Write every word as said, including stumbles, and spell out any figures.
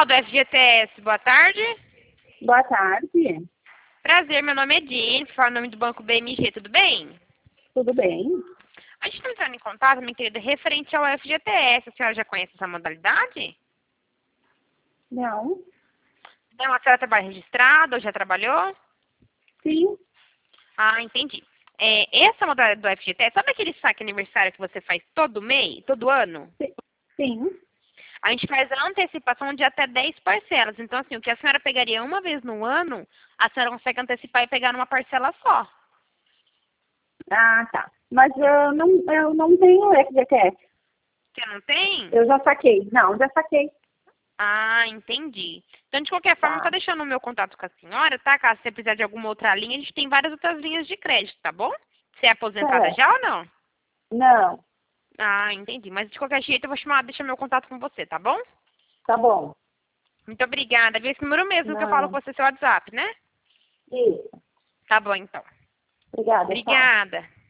Pessoal do F G T S, boa tarde. Boa tarde. Prazer, meu nome é Jennifer, falo o nome do Banco B M G, tudo bem? Tudo bem? A gente está entrando em contato, minha querida, referente ao F G T S. A senhora já conhece essa modalidade? Não. Não, a senhora trabalha registrada ou já trabalhou? Sim. Ah, entendi. É, essa modalidade do F G T S, sabe aquele saque aniversário que você faz todo mês, todo ano? Sim. A gente faz a antecipação de até dez parcelas. Então, assim, o que a senhora pegaria uma vez no ano, a senhora consegue antecipar e pegar numa parcela só. Ah, tá. Mas eu não, eu não tenho F G T S. Você não tem? Eu já saquei. Não, já saquei. Ah, entendi. Então, de qualquer forma, eu tô Tá. deixando o meu contato com a senhora, tá? Caso você precisar de alguma outra linha, a gente tem várias outras linhas de crédito, tá bom? Você é aposentada Certo. já ou não? Não. Ah, entendi. Mas de qualquer jeito, eu vou chamar, deixar meu contato com você, tá bom? Tá bom. Muito obrigada. Vê esse número mesmo que eu falo Não. com você, seu WhatsApp, né? Isso. Tá bom, então. Obrigada, tchau. Obrigada.